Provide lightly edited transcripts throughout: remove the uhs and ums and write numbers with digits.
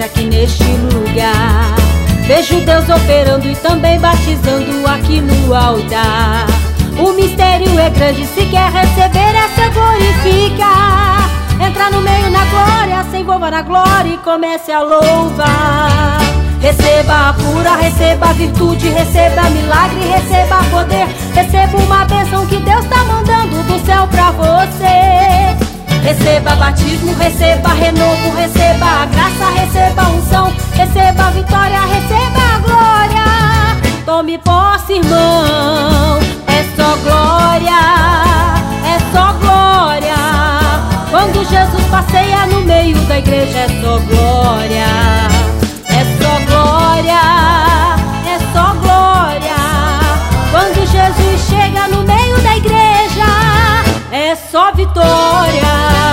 desce aqui neste lugar. Vejo Deus operando e também batizando aqui no altar. O mistério é grande, se quer receber essa glorificar. Entra no meio na glória, se envolva na glória e comece a louvar. Receba a cura, receba a virtude, receba milagre, receba poder. Receba uma bênção que Deus tá mandando do céu pra você. Receba batismo, receba renovo, receba a graça, receba a unção, receba a vitória, receba a glória. Tome posse, irmão, é só glória, é só glória. Quando Jesus passeia no meio da igreja, é só glória, é só glória, é só glória. Quando Jesus chega no meio da igreja, é só vitória.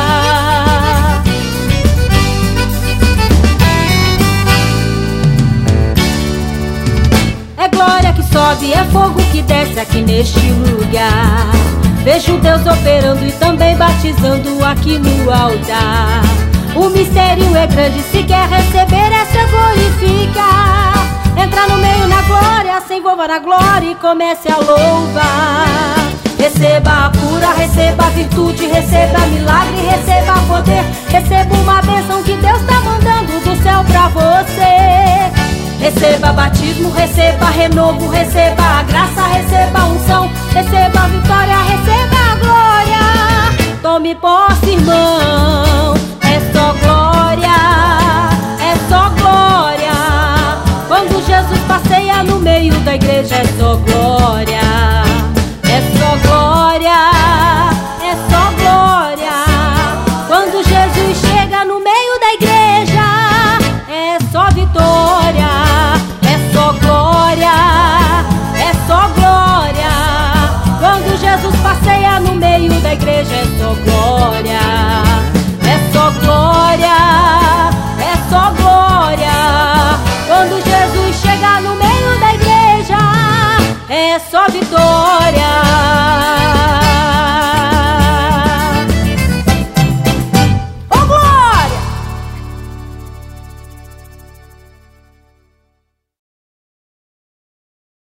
É glória que sobe, é fogo que desce aqui neste lugar. Vejo Deus operando e também batizando aqui no altar. O mistério é grande, se quer receber essa glorificar. Entra no meio na glória, se envolva na glória e comece a louvar. Receba a cura, receba a virtude, receba milagre, receba poder. Receba uma bênção que Deus tá mandando do céu pra você. Receba batismo, receba renovo, receba a graça, receba a unção, receba a vitória, receba a glória. Tome posse, irmão, é só glória, é só glória. Quando Jesus passeia no meio da igreja, é só glória, é só glória, é só glória. Quando Jesus chega no meio da igreja, é só vitória, é só glória, é só glória. Quando Jesus passeia no meio da igreja, é só glória, é só glória, é só glória. Quando Jesus chega no meio da igreja, é só vitória.